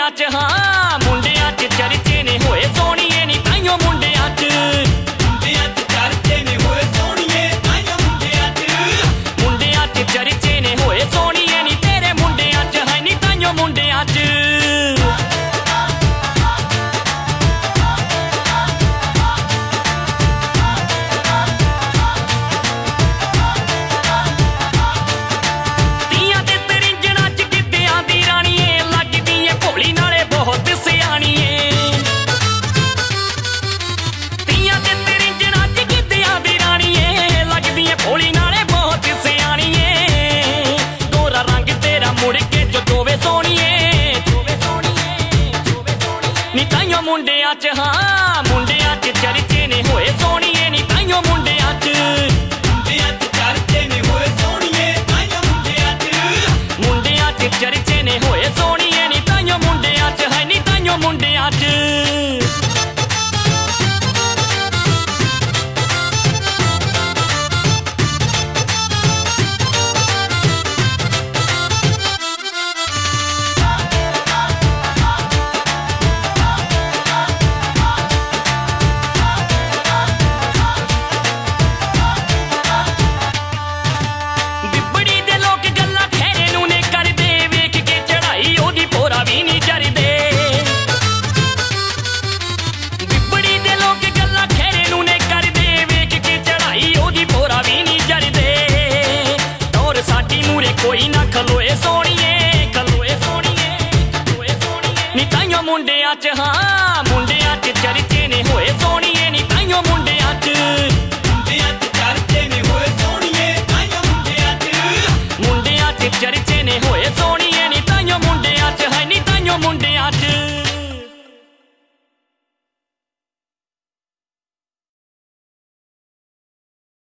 मुंडिया च हाँ मुंडिया च चर्चे ने होए सोनिए नी ताइयों मुंडिया च चर्चे ने होए सोनिए ताइयों मुंडिया च चर्चे ने होए सोनिए नी तेरे मुंडिया च है नी ताइयों मुंडिया च मुंडिया च हाँ मुंडिया च चर्चे ने होए सोनिए नी ताइयों मुंडिया च चर्चे ने होए सोनिए ताइयों मुंडिया च चर्चे ने होए सोनिए नी ताइयों मुंडिया च है नी ताइयों मुंडिया च कोई ना खलोए सोनिए नी ताइयों मुंडिया च हाँ मुंडिया च चर्चे ने होए सोनिए नी ताइयों मुंडिया च चर्चे ने होए सोनिए ताइयों मुंडिया च चर्चे ने होए सोनिए नी ताइयों मुंडिया च है नी ताइयों मुंडिया